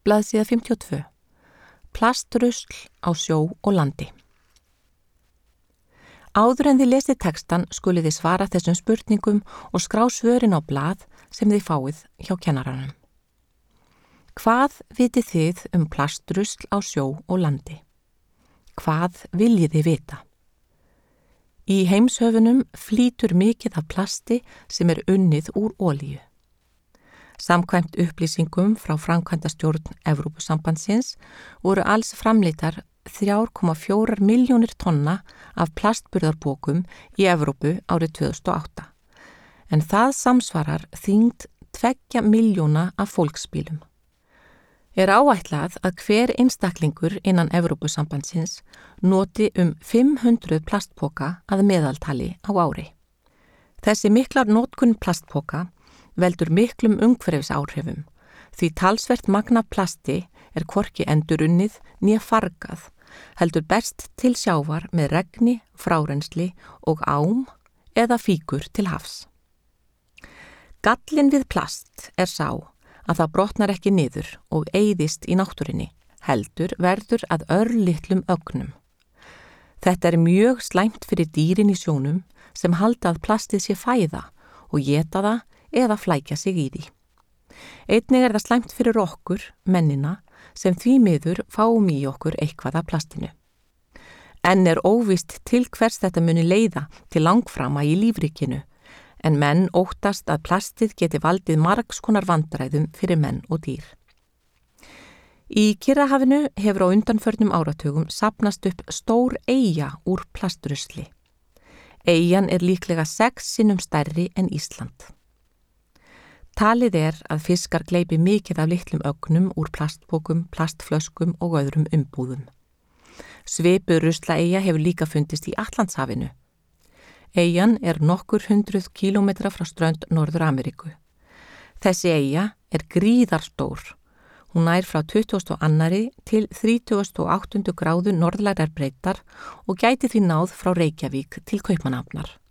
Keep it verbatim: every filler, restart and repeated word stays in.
Blaðsíða fimmtíu og tvö. Plastrusl á sjó og landi. Áður en þið lesið textan skulið þið svara þessum spurningum og skrá svörin á blað sem þið fáið hjá kennaranum. Hvað vitið þið um plastrusl á sjó og landi? Hvað viljið þið vita? Í heimshöfunum flýtur mikið af plasti sem er unnið úr olíu. Samkvæmt upplýsingum frá framkvæmdastjórn Evrópusambandsins voru alls framleiddar þrjár komma fjórar milljónir tonna af plastburðarpokum í Evrópu árið tvö þúsund og átta. En það samsvarar þyngd tveggja milljóna af fólksbílum. Er áætlað að hver einstaklingur innan Evrópusambandsins noti um fimm hundruð plastpoka að meðaltali á ári. Þessi miklar notkun plastpoka veldur miklum umhverfisáhrifum því talsvert magn af plasti er hvorki endurunnið né fargað, heldur berst til sjávar með regni, frárensli og ám eða fíkur til hafs. Gallinn við plast er sá að það brotnar ekki niður og eyðist í náttúrinni, heldur verður að örlitlum ögnum. Þetta er mjög slæmt fyrir dýrin í sjónum sem halda að plastið sé fæða og éta það eða flækja sig í því. Einnig er það slæmt fyrir okkur, mennina, sem því miður fáum í okkur eitthvað af plastinu. Enn er óvíst til hvers þetta muni leiða til langframa í lífríkinu, en menn óttast að plastið geti valdið margs konar vandræðum fyrir menn og dýr. Í Kyrrahafinu hefur á undanförnum áratugum safnast upp stór eyja úr plastrusli. Eyjan er líklega sex sinnum stærri en Ísland. Talið er að fiskar gleypi mikið af litlum ögnum úr plastpokum, plastflöskum og öðrum umbúðum. Svipuð ruslaeyja hefur líka fundist í Atlantshafinu. Eyjan er nokkur hundruð kílómetra frá strönd Norður-Ameríku. Þessi eyja er gríðarstór. Hún nær frá tuttugustu og annarri til þrítugasta og áttundu gráðu norðlægrar breiddar og gæti því náð frá Reykjavík til Kaupmannahafnar.